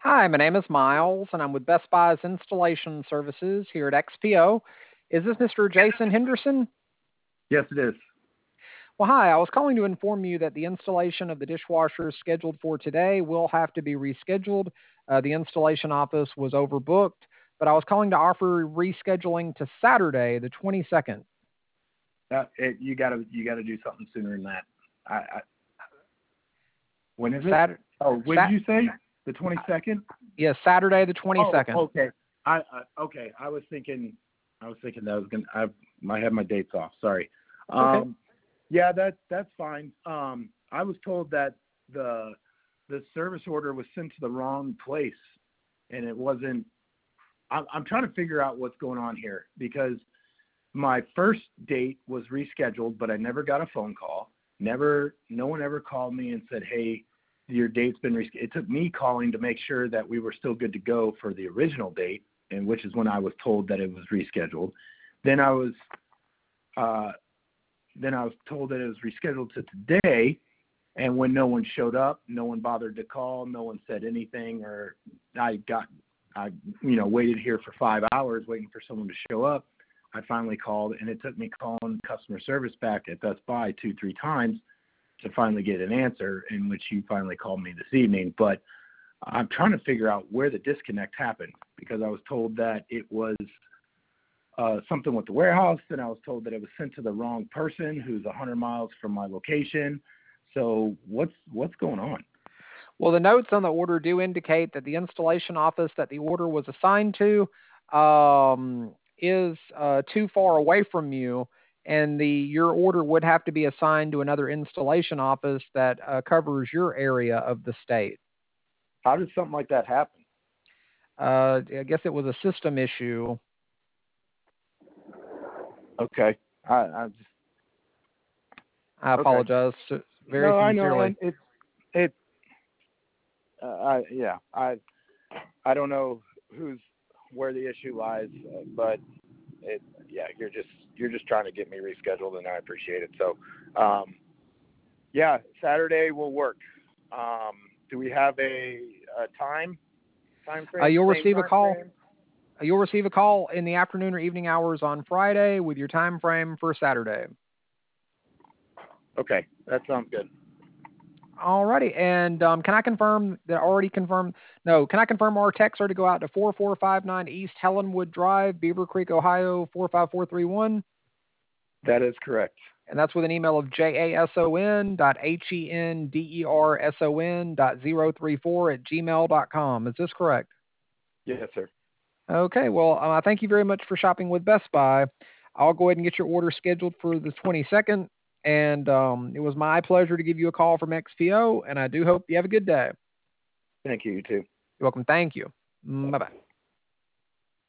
Hi, my name is Miles, and I'm with Best Buy's installation services here at XPO. Is this Mr. Jason Henderson? Yes, it is. Well, hi. I was calling to inform you that the installation of the dishwasher scheduled for today will have to be rescheduled. The installation office was overbooked, but I was calling to offer rescheduling to Saturday, the 22nd. You gotta do something sooner than that. When is it? Saturday. Oh, when did you say? The 22nd? Yes, Saturday, the Oh, 22nd. okay. Okay. I was thinking that I was gonna. I might have my dates off. Sorry. Okay. Yeah, that's fine. I was told that the service order was sent to the wrong place, and it wasn't. I'm trying to figure out what's going on here because my first date was rescheduled, but I never got a phone call. No one ever called me and said, "Hey, your date's been rescheduled." It took me calling to make sure that we were still good to go for the original date, and which is when I was told that it was rescheduled. Then I was told that it was rescheduled to today, and when no one showed up, no one bothered to call, no one said anything, or I waited here for 5 hours waiting for someone to show up. I finally called, and it took me calling customer service back at Best Buy 2-3 times to finally get an answer, in which you finally called me this evening. But I'm trying to figure out where the disconnect happened because I was told that it was something with the warehouse, and I was told that it was sent to the wrong person who's 100 miles from my location. So what's going on? Well, the notes on the order do indicate that the installation office that the order was assigned to is too far away from you, and your order would have to be assigned to another installation office that covers your area of the state. How did something like that happen? I guess it was a system issue. Okay. I just I okay. apologize very No, I know, sincerely. and it. I don't know where the issue lies, but you're just trying to get me rescheduled, and I appreciate it. So, yeah, Saturday will work. Do we have a time frame? You'll Same receive a time call. frame? You'll receive a call in the afternoon or evening hours on Friday with your time frame for Saturday. Okay, that sounds good. Alrighty, and can I confirm that already confirmed? No, can I confirm our texts are to go out to 4459 East Helenwood Drive, Beaver Creek, Ohio 45431, That is correct. and that's with an email of jason.henderson.034 at gmail.com. Is this correct? Yes, sir. Okay, well, thank you very much for shopping with Best Buy. I'll go ahead and get your order scheduled for the 22nd, and it was my pleasure to give you a call from XPO, and I do hope you have a good day. Thank you. You too. You're welcome. Thank you. Bye-bye.